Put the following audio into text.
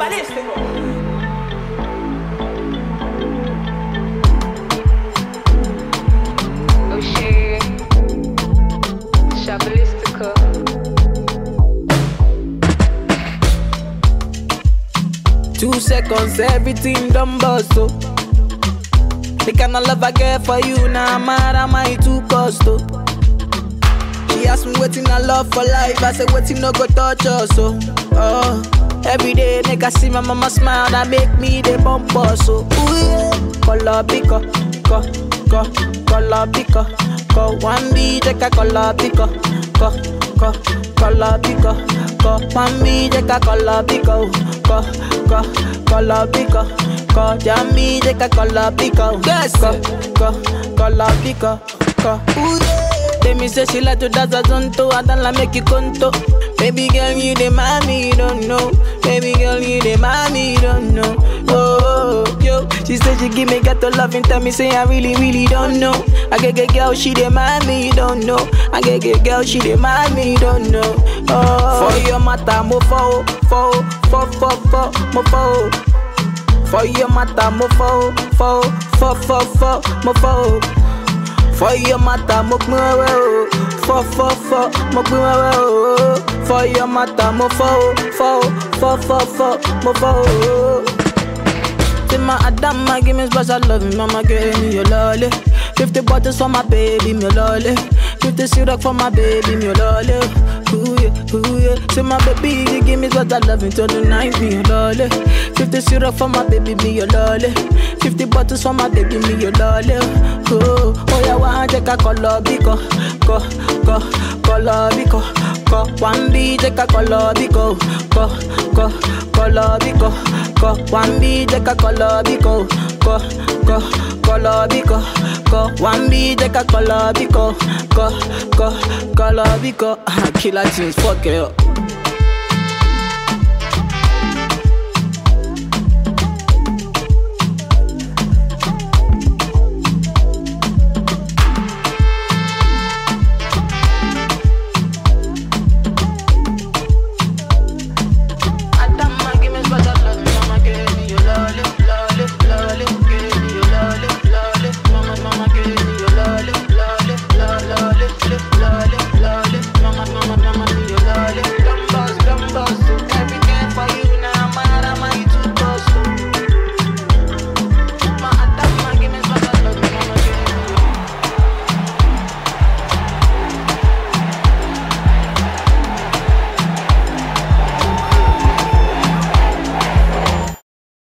Balístico. Oh shit, Shabalístico. 2 seconds, everything done bust, oh. The kind of love I get for you, now mad am I too cost, oh. She asked me waiting I love for life, I said waiting no go touch us, oh. Every day make I see my mama smile, that make me the bump us, so ooh yeah. Color picker, color picker, one B take a color picker, color picker, one B take a color picker, color picker, Jamie take a color picker, yes, color picker, ooh yeah. They me say she like to dance a zonto, I don't like make you conto. Baby girl, you the mommy, you don't know. Baby girl, you the mommy, you don't know. Oh, yo, she said she give me ghetto love and tell me say I really, really don't know. I get girl, she the mommy, you don't know. I get girl, she the mommy, you don't know. Oh, for your matter, mo fo, mo fo. For your matter, mo fo, mo fo. For your matter, mo kmwe fo, mo kmwe For your matter, mo fo, mo fo. Say my Adama, give me special love, mama give me your lolly. 50 bottles for my baby, me lolly. 50 syrup for my baby, me lolly. Ooh yeah. Say my baby, you give me special love until the night, me your lolly. 50 syrup for my baby, me your lolly. 50 bottles for my baby, me your lolly. Oh yeah, one take a color biko, color biko, one B take a color biko, color biko, one B take a color biko, color biko, one B take a color biko, color biko. Killer tunes, fuck it up.